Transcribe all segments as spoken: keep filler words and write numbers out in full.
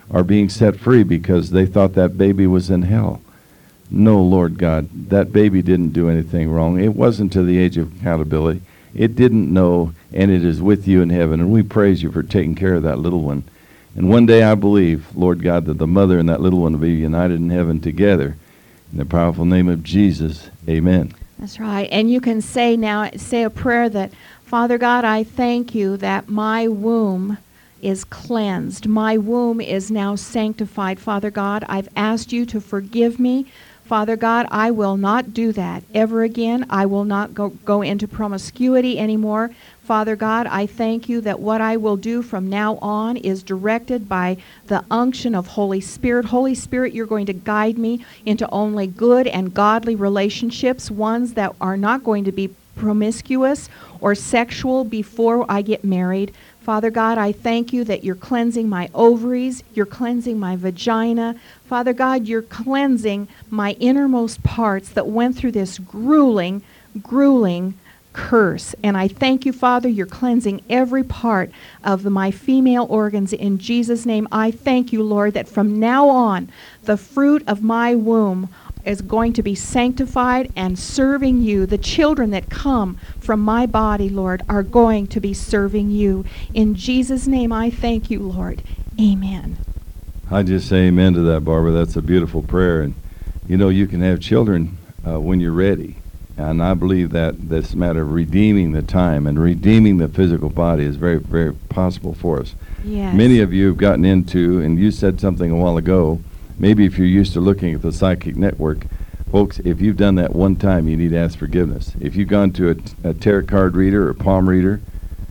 are being set free because they thought that baby was in hell. No, Lord God, that baby didn't do anything wrong. It wasn't to the age of accountability. It didn't know, and it is with you in heaven. And we praise you for taking care of that little one. And one day I believe, Lord God, that the mother and that little one will be united in heaven together. In the powerful name of Jesus, amen. That's right. And you can say now, say a prayer that, Father God, I thank you that my womb is cleansed. My womb is now sanctified. Father God, I've asked you to forgive me. Father God, I will not do that ever again. I will not go, go into promiscuity anymore. Father God, I thank you that what I will do from now on is directed by the unction of Holy Spirit. Holy Spirit, you're going to guide me into only good and godly relationships, ones that are not going to be promiscuous or sexual before I get married. Father God, I thank you that you're cleansing my ovaries, you're cleansing my vagina. Father God, you're cleansing my innermost parts that went through this grueling, grueling curse. And I thank you, Father, you're cleansing every part of the, my female organs in Jesus' name. I thank you, Lord, that from now on, the fruit of my womb is going to be sanctified and serving you. The children that come from my body, Lord, are going to be serving you. In Jesus' name, I thank you, Lord. Amen. I just say amen to that, Barbara. That's a beautiful prayer. And, you know, you can have children uh, when you're ready. And I believe that this matter of redeeming the time and redeeming the physical body is very, very possible for us. Yes. Many of you have gotten into, and you said something a while ago, maybe if you're used to looking at the psychic network, folks, if you've done that one time, you need to ask forgiveness. If you've gone to a, a tarot card reader or palm reader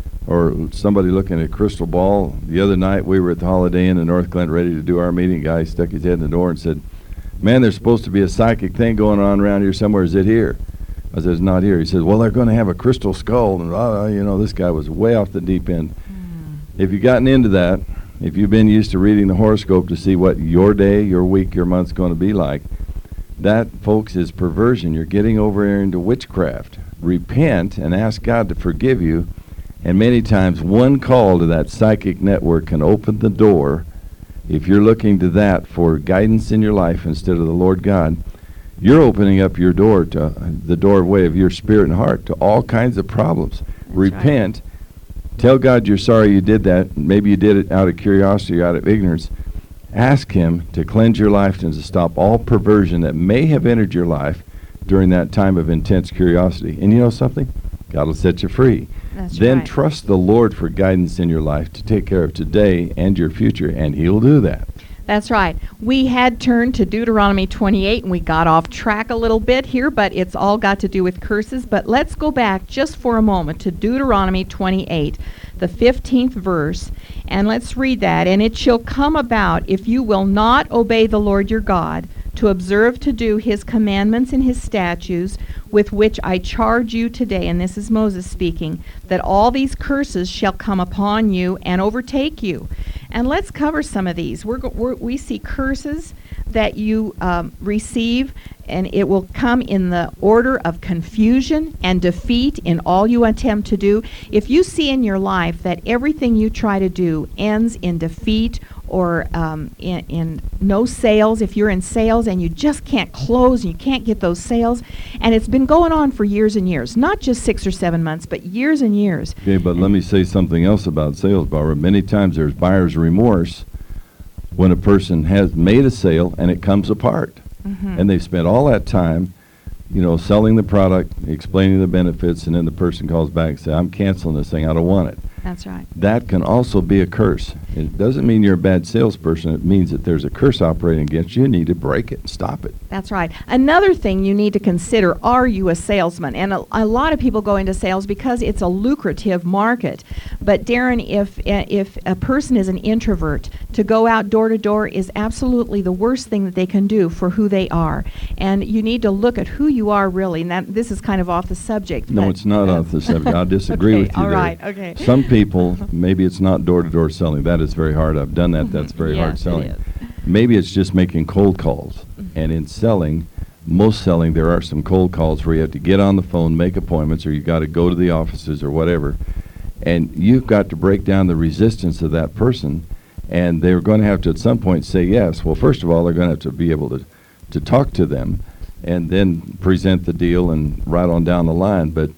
or somebody looking at a crystal ball, the other night we were at the Holiday Inn in North Glen ready to do our meeting. A guy stuck his head in the door and said, man, there's supposed to be a psychic thing going on around here somewhere. Is it here? I said, it's not here. He says, well, they're going to have a crystal skull. And, uh, you know, this guy was way off the deep end. Mm. If you've gotten into that, if you've been used to reading the horoscope to see what your day, your week, your month's going to be like, that, folks, is perversion. You're getting over into witchcraft. Repent and ask God to forgive you. And many times one call to that psychic network can open the door. If you're looking to that for guidance in your life instead of the Lord God, you're opening up your door to uh, the doorway of your spirit and heart to all kinds of problems. That's Repent. Right. Tell God you're sorry you did that. Maybe you did it out of curiosity or out of ignorance. Ask him to cleanse your life and to stop all perversion that may have entered your life during that time of intense curiosity. And you know something? God will set you free. That's then right. Trust the Lord for guidance in your life to take care of today and your future, and he'll do that. That's right. We had turned to Deuteronomy twenty-eight, and we got off track a little bit here, but it's all got to do with curses. But let's go back just for a moment to Deuteronomy twenty-eight, the fifteenth verse, and let's read that. And it shall come about, if you will not obey the Lord your God, to observe to do his commandments and his statutes, with which I charge you today, and this is Moses speaking, that all these curses shall come upon you and overtake you. And let's cover some of these. We're, go- we're, we see curses that you um, receive, and it will come in the order of confusion and defeat in all you attempt to do. If you see in your life that everything you try to do ends in defeat or um, in, in no sales, if you're in sales and you just can't close and you can't get those sales, and it's been going on for years and years, not just six or seven months, but years and years. Okay, but let me say something else about sales, Barbara. Many times there's buyer's remorse when a person has made a sale and it comes apart. Mm-hmm. And they've spent all that time, you know, selling the product, explaining the benefits, and then the person calls back and says, I'm canceling this thing, I don't want it. That's right. That can also be a curse. It doesn't mean you're a bad salesperson. It means that there's a curse operating against you. You need to break it and stop it. That's right. Another thing you need to consider, are you a salesman? And a, a lot of people go into sales because it's a lucrative market. But Darren, if uh, if a person is an introvert, to go out door to door is absolutely the worst thing that they can do for who they are. And you need to look at who you are really. And that this is kind of off the subject. No, it's not uh, off the subject. I disagree okay, with you all there. right, okay. Some people, maybe it's not door-to-door selling. That is very hard. I've done that. That's very yes, hard selling. It is. Maybe it's just making cold calls. And in selling, most selling, there are some cold calls where you have to get on the phone, make appointments, or you got to go to the offices or whatever. And you've got to break down the resistance of that person And they're going to have to at some point say yes. Well, first of all, they're going to have to be able to, to talk to them and then present the deal and right on down the line. But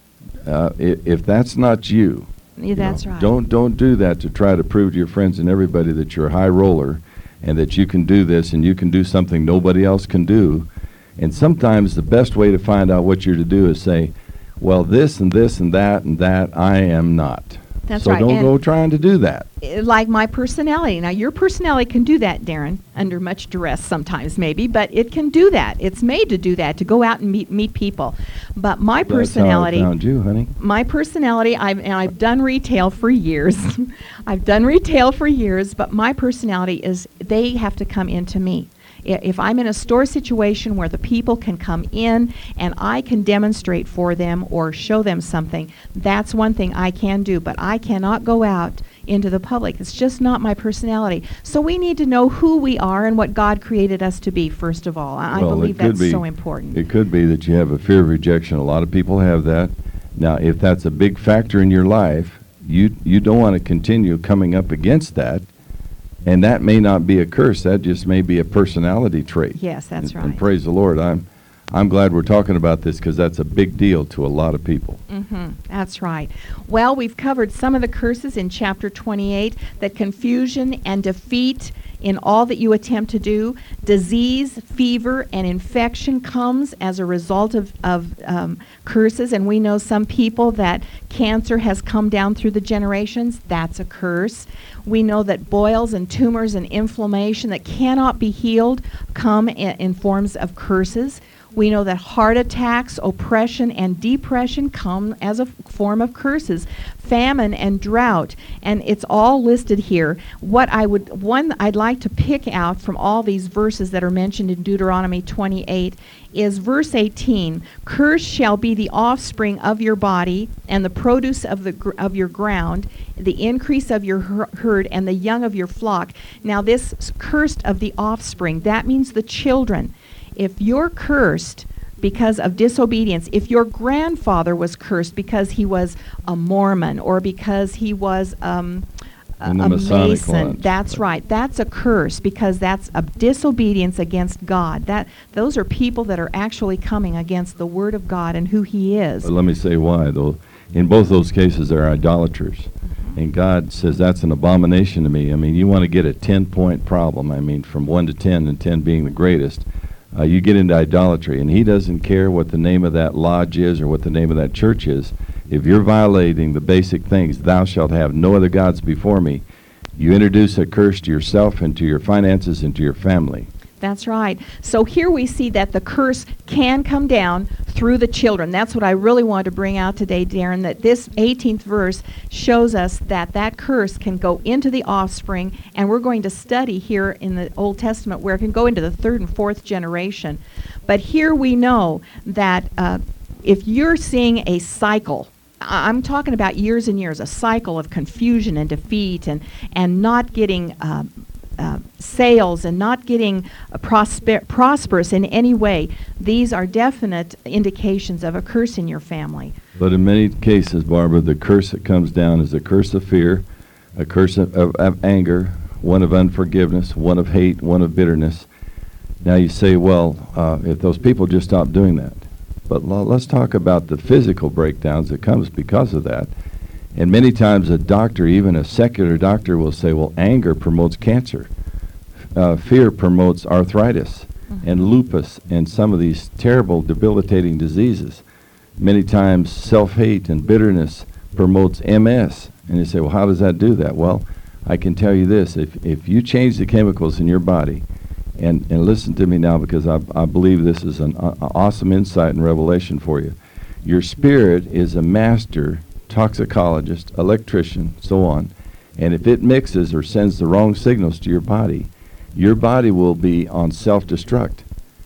uh, if, if that's not you, Yeah, that's you know, right. Don't don't do that to try to prove to your friends and everybody that you're a high roller and that you can do this and you can do something nobody else can do. And sometimes the best way to find out what you're to do is say, well, this and this and that and that I am not. That's so right. don't And go trying to do that. uh, like my personality. Now, your personality can do that, Darren, under much duress sometimes maybe, but it can do that. It's made to do that, to go out and meet meet people. But my personality, That's how I found you, honey. my personality, I've, and I've done retail for years. I've done retail for years, but my personality is they have to come into me. I- If I'm in a store situation where the people can come in and I can demonstrate for them or show them something, that's one thing I can do, but I cannot go out into the public. It's just not my personality. So we need to know who we are and what God created us to be, first of all. I, I Well, it believe could that's be- so important. It could be that you have a fear of rejection. A lot of people have that. Now, if that's a big factor in your life, you you don't want to continue coming up against that. And that may not be a curse. That just may be a personality trait. Yes, that's and, right. And praise the Lord. I'm I'm glad we're talking about this because that's a big deal to a lot of people. Mm-hmm. That's right. Well, we've covered some of the curses in chapter twenty-eight, that confusion and defeat in all that you attempt to do, disease, fever, and infection comes as a result of, of um, curses. And we know some people that cancer has come down through the generations. That's a curse. We know that boils and tumors and inflammation that cannot be healed come in, in forms of curses. We know that heart attacks, oppression, and depression come as a f- form of curses. Famine and drought, and it's all listed here. What I would, one I'd like to pick out from all these verses that are mentioned in Deuteronomy twenty-eight is verse eighteen. Cursed shall be the offspring of your body, and the produce of the gr- of your ground, the increase of your her- herd, and the young of your flock. Now this s- cursed of the offspring, that means the children. If you're cursed because of disobedience, if your grandfather was cursed because he was a Mormon or because he was um, a, In the a Masonic Mason, lodge. that's right. That's a curse because that's a disobedience against God. That those are people that are actually coming against the Word of God and who He is. But let me say why, though. In both those cases, they're idolaters. Mm-hmm. And God says that's an abomination to me. I mean, you want to get a ten-point problem. I mean, from one to ten, and ten being the greatest. Uh, you get into idolatry, and He doesn't care what the name of that lodge is or what the name of that church is. If you're violating the basic things, thou shalt have no other gods before me, you introduce a curse to yourself and to your finances and to your family. That's right. So here we see that the curse can come down through the children. That's what I really wanted to bring out today, Darren, that this eighteenth verse shows us that that curse can go into the offspring, and we're going to study here in the Old Testament where it can go into the third and fourth generation. But here we know that uh, if you're seeing a cycle, I- I'm talking about years and years, a cycle of confusion and defeat and, and not getting uh, uh, sales and not getting uh, prosper- prosperous in any way, these are definite indications of a curse in your family. But in many cases, Barbara, the curse that comes down is a curse of fear, a curse of, of, of anger, one of unforgiveness, one of hate, one of bitterness. Now you say, well, uh, if those people just stop doing that. But l- let's talk about the physical breakdowns that comes because of that. And many times a doctor, even a secular doctor, will say, well, anger promotes cancer. Uh, fear promotes arthritis Mhm. and lupus and some of these terrible debilitating diseases. Many times self-hate and bitterness promotes M S. And you say, well, how does that do that? Well, I can tell you this. If, if you change the chemicals in your body, and, and listen to me now because I, I believe this is an uh, awesome insight and revelation for you. Your spirit is a master toxicologist, electrician, so on. And if it mixes or sends the wrong signals to your body, your body will be on self-destruct.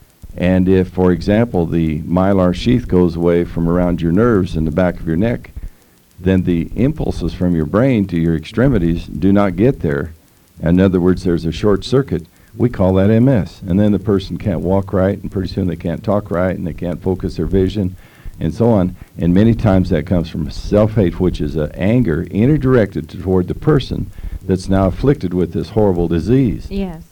And if, for example, the mylar sheath goes away from around your nerves in the back of your neck, then the impulses from your brain to your extremities do not get there. In other words, there's a short circuit. We call that M S. And then the person can't walk right, and pretty soon they can't talk right, and they can't focus their vision, and so on. And many times that comes from self-hate, which is a anger inner directed toward the person that's now afflicted with this horrible disease. Yes.